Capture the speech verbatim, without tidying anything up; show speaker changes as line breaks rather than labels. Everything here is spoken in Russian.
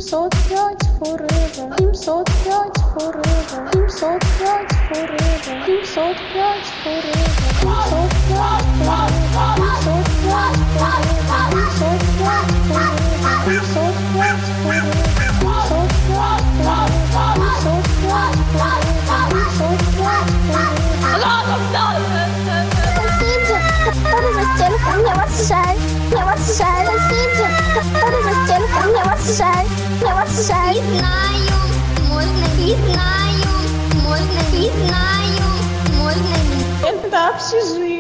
семьсот пять forever, семьсот пять forever, семьсот пять forever, семьсот пять forever, семьсот пять forever, семьсот пять forever, семьсот пять forever, семьсот пять forever, семьсот пять forever, семьсот пять forever, семьсот пять forever. Соседи, который за стенкой, мне вас жаль, мне вас жаль. Соседи, который за стенкой, мне вас жаль, мне вас жаль. Не знаю, можно, не знаю, можно, не знаю, можно. Это общежитие.